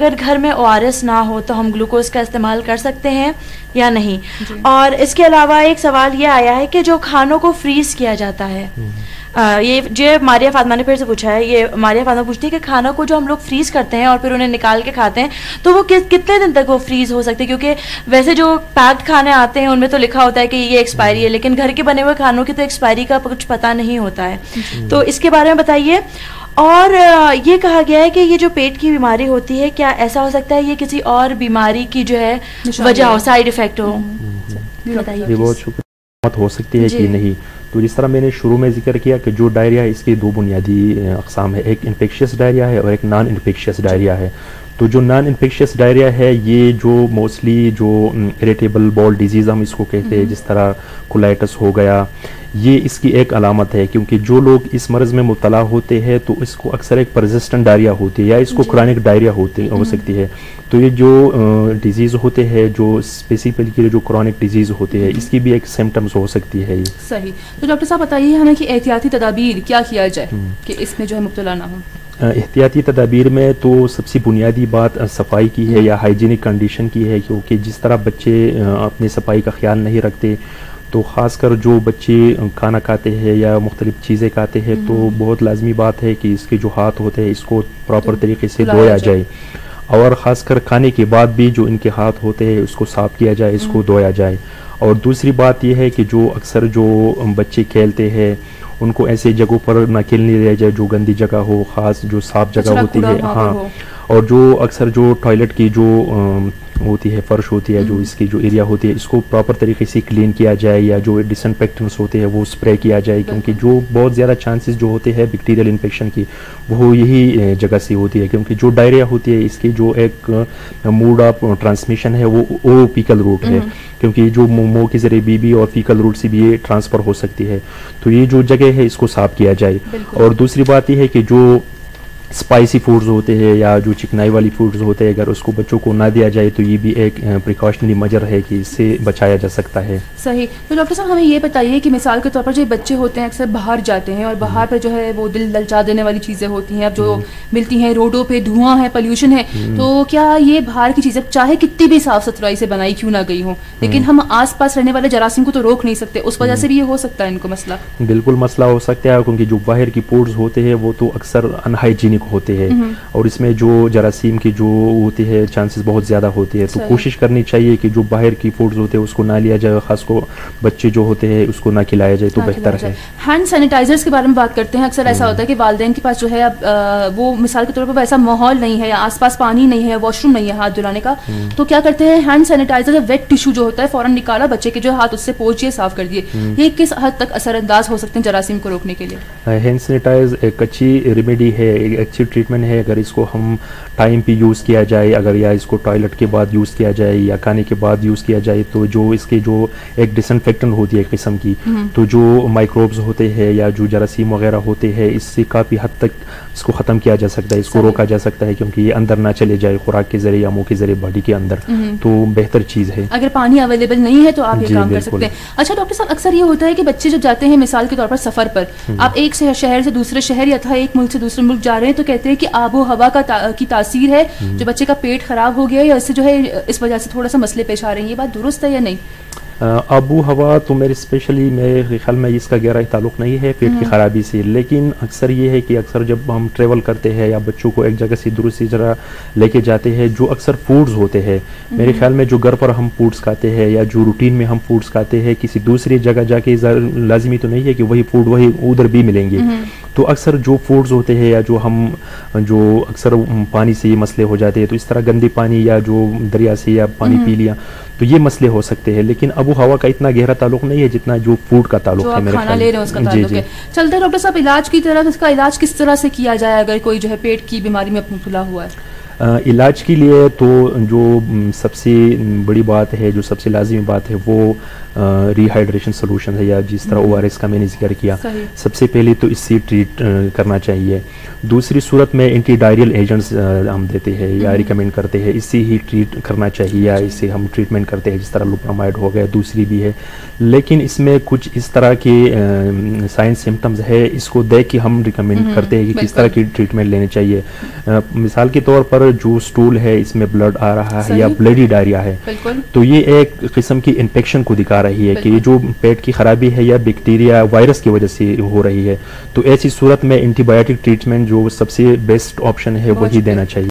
اگر گھر میں ORS نہ ہو تو ہم گلوکوز کا استعمال کر سکتے ہیں یا نہیں؟ اور اس کے علاوہ ایک سوال یہ آیا ہے کہ جو کھانوں کو فریز کیا جاتا ہے، یہ جو ماریہ فاطمہ نے پھر سے پوچھا ہے، یہ ماریہ فاطمہ پوچھتی ہے کہ کھانا کو جو ہم لوگ فریز کرتے ہیں اور پھر انہیں نکال کے کھاتے ہیں تو وہ کتنے دن تک وہ فریز ہو سکتے ہیں؟ کیونکہ ویسے جو پیکڈ کھانے آتے ہیں ان میں تو لکھا ہوتا ہے کہ یہ ایکسپائری ہے، لیکن گھر کے بنے ہوئے کھانوں کی تو ایکسپائری کا کچھ پتہ نہیں ہوتا ہے، تو اس کے بارے میں بتائیے۔ اور یہ کہا گیا ہے کہ یہ جو پیٹ کی بیماری ہوتی ہے، کیا ایسا ہو سکتا ہے یہ کسی اور بیماری کی جو ہے وجہ ہو، سائیڈ افیکٹ ہو؟ بتائیے۔ بہت شکریہ۔ ہو سکتی ہے کہ نہیں، تو جس طرح میں نے شروع میں ذکر کیا کہ جو ڈائریا ہے اس کی دو بنیادی اقسام ہے، ایک انفیکشیس ڈائریا ہے اور ایک نان انفیکشیس ڈائریا ہے۔ تو جو نان انفیکشیس ڈائریا ہے یہ جو موسٹلی جو اریٹیبل بول ڈیزیز ہم اس کو کہتے ہیں، جس طرح کولائٹس ہو گیا، یہ اس کی ایک علامت ہے، کیونکہ جو لوگ اس مرض میں مبتلا ہوتے ہیں تو اس کو اکثر ایک پرزسٹنٹ ڈائریا ہوتی ہے یا اس کو کرونک ڈائریا ہو سکتی ہے۔ تو یہ جو ڈیزیز ہوتے ہیں، جو اسپیسیفکلی جو کرونک ڈیزیز ہوتی ہے، اس کی بھی ایک سمٹمز ہو سکتی ہے۔ صحیح۔ تو ڈاکٹر صاحب بتائیے ہمیں کہ احتیاطی تدابیر کیا کیا جائے کہ اس میں جو ہے مبتلا نہ ہو؟ احتیاطی تدابیر میں تو سب سے بنیادی بات صفائی کی ہے یا ہائیجینک کنڈیشن کی ہے، کیونکہ جس طرح بچے اپنی صفائی کا خیال نہیں رکھتے تو خاص کر جو بچے کھانا کھاتے ہیں یا مختلف چیزیں کھاتے ہیں تو بہت لازمی بات ہے کہ اس کے جو ہاتھ ہوتے ہیں اس کو پراپر طریقے سے دھویا جائے، اور خاص کر کھانے کے بعد بھی جو ان کے ہاتھ ہوتے ہیں اس کو صاف کیا جائے، اس کو دھویا جائے۔ اور دوسری بات یہ ہے کہ جو اکثر جو بچے کھیلتے ہیں ان کو ایسے جگہوں پر نہ کھیلنے دیا جائے جو گندی جگہ ہو، خاص جو صاف جگہ ہوتی ہے، ہاں، اور جو اکثر جو ٹوائلٹ کی جو ہوتی ہے، فرش ہوتی ہے، جو اس کی جو ایریا ہوتی ہے، اس کو پراپر طریقے سے کلین کیا جائے، یا جو ڈس انفیکٹنٹس ہوتے ہیں وہ اسپرے کیا جائے، کیونکہ جو بہت زیادہ چانسز جو ہوتے ہیں بیکٹیریل انفیکشن کی وہ یہی جگہ سے ہوتی ہے، کیونکہ جو ڈائریا ہوتی ہے اس کی جو ایک موڈ آف ٹرانسمیشن ہے وہ فیکل روٹ ہے، کیونکہ جو منہ کے ذریعے بھی اور فیکل روٹ سے بھی یہ ٹرانسفر ہو سکتی ہے۔ تو یہ جو جگہ ہے اس کو صاف کیا جائے۔ اور دوسری بات یہ ہے کہ جو اسپائسی فوڈز ہوتے ہیں یا جو چکنائی والی فوڈز ہوتے ہیں، اگر اس کو بچوں کو نہ دیا جائے تو یہ بھی ایک پریکاشنری میجر ہے کہ اس سے بچایا جا سکتا ہے۔ صحیح۔ تو ڈاکٹر صاحب ہمیں یہ بتائیے کہ مثال کے طور پر جو بچے ہوتے ہیں اکثر باہر جاتے ہیں اور باہر پہ جو ہے وہ دل للچا دینے والی چیزیں ہوتی ہیں، اب جو ملتی ہیں روڈوں پہ، دھواں ہے، پلیوشن ہے، تو کیا یہ باہر کی چیزیں چاہے کتنی بھی صاف ستھرائی سے بنائی کیوں نہ گئی ہوں لیکن ہم آس پاس رہنے والے جراثیم کو تو روک نہیں سکتے، اس وجہ سے بھی یہ ہو سکتا ہے ان کو مسئلہ؟ بالکل مسئلہ ہو سکتا ہے، کیونکہ جو باہر کی فوڈز ہوتے ہیں وہ تو اکثر ان ہائیجینک ہوتے ہیں اور اس میں جو جراثیم کی جو ہوتی ہے چانسز بہت زیادہ ہوتی ہے۔ تو کوشش کرنی چاہیے کہ جو باہر کی فوڈز ہوتے ہیں اس کو نہ لیا جائے، خاص کو بچے جو ہوتے ہیں اس کو نہ کھلایا جائے تو بہتر ہے۔ ہینڈ سینیٹائزرز کے بارے میں بات کرتے ہیں، اکثر ایسا ہوتا ہے کہ والدین کے پاس جو ہے وہ مثال کے طور پر ایسا ماحول نہیں ہے یا آس پاس پانی نہیں ہے، واش روم نہیں ہے ہاتھ دھلانے کا، تو کیا کرتے ہیں ہینڈ سینیٹائزر ویٹ ٹیشو جو ہوتا ہے فوراً نکالا، بچے کے جو ہاتھ اس سے پوچھئے، صاف کر دیے۔ یہ کس حد تک اثر انداز ہو سکتے ہیں جراثیم کو روکنے کے لیے؟ ہینڈ سینیٹائز ایک اچھی ریمیڈی ہے، ایک اچھی ٹریٹمنٹ ہے، اگر اس کو ہم ٹائم پہ یوز کیا جائے، اگر یا اس کو ٹوائلٹ کے بعد یوز کیا جائے یا کھانے کے بعد یوز کیا جائے، تو جو اس کے جو ایک ڈس انفیکٹنٹ ہوتی ہے ایک قسم کی، تو جو مائکروبز ہوتے ہیں یا جو جراثیم وغیرہ ہوتے ہیں اس سے کافی حد تک اس کو ختم کیا جا سکتا ہے، اس کو روکا جا سکتا ہے، کیونکہ یہ اندر نہ چلے جائے خوراک کے ذریعے یا منہ کے ذریعے باڈی کے اندر، تو بہتر چیز ہے۔ اگر پانی اویلیبل نہیں ہے تو آپ یہ کام کر سکتے ہیں۔ اچھا ڈاکٹر صاحب اکثر یہ ہوتا ہے کہ بچے جب جاتے ہیں مثال کے طور پر سفر پر، آپ ایک شہر سے دوسرے شہر یا ایک ملک سے دوسرے ملک جا رہے ہیں، تو کہتے ہیں کہ آب و ہوا کی تاثیر ہے، جو بچے کا پیٹ خراب ہو گیا یا اس سے جو ہے اس وجہ سے تھوڑا سا مسئلے پیش آ رہے ہیں، یہ بات درست ہے یا نہیں؟ آب و ہوا تو میرے خیال میں اس کا گہرا تعلق نہیں ہے پیٹ کی خرابی سے، لیکن اکثر یہ ہے کہ اکثر جب ہم ٹریول کرتے ہیں یا بچوں کو ایک جگہ سے دوسری جگہ لے کے جاتے ہیں، جو اکثر فوڈز ہوتے ہیں، میرے خیال میں جو گھر پر ہم فوڈز کھاتے ہیں یا جو روٹین میں ہم فوڈز کھاتے ہیں، کسی دوسری جگہ جا کے لازمی تو نہیں ہے کہ وہی فوڈ وہی ادھر بھی ملیں گے، تو اکثر جو فوڈز ہوتے ہیں یا جو اکثر پانی سے یہ مسئلے ہو جاتے ہیں، تو اس طرح گندے پانی یا جو دریا سے یا پانی پی لیا تو یہ مسئلے ہو سکتے ہیں، لیکن آب و ہوا کا اتنا گہرا تعلق نہیں ہے جتنا جو فوڈ کا تعلق ہے میرے خیال میں۔ جی جی چلتے ڈاکٹر صاحب علاج کی طرف، اس کا علاج کس طرح سے کیا جائے اگر کوئی جو ہے پیٹ کی بیماری میں مبتلا ہوا ہے؟ علاج کے لیے تو جو سب سے بڑی بات ہے، جو سب سے لازمی بات ہے، وہ ری ہائیڈریشن سولوشن ہے، یا جس طرح ORS کا میں نے ذکر کیا، سب سے پہلے تو اس سے ٹریٹ کرنا چاہیے۔ دوسری صورت میں اینٹی ڈائریل ایجنٹس ہم دیتے ہیں یا ریکمینڈ کرتے ہیں، اس سے ہی ٹریٹ کرنا چاہیے، یا اس سے ہم ٹریٹمنٹ کرتے ہیں، جس طرح لوپرامائڈ ہو گیا، دوسری بھی ہے، لیکن اس میں کچھ اس طرح کے سائن سمٹمز ہے، اس کو دیکھ کے ہم ریکمینڈ کرتے ہیں کہ کس طرح کی ٹریٹمنٹ لینے چاہیے۔ مثال کے طور پر جو سٹول ہے اس میں بلڈ آ رہا ہے صحیح. یا بلڈی ڈائریا ہے بالکل تو یہ ایک قسم کی انفیکشن کو دکھا رہی ہے کہ یہ جو پیٹ کی خرابی ہے یا بیکٹیریا وائرس کی وجہ سے ہو رہی ہے. تو ایسی صورت میں اینٹی بایوٹک ٹریٹمنٹ جو سب سے بیسٹ آپشن ہے وہی دینا چاہیے.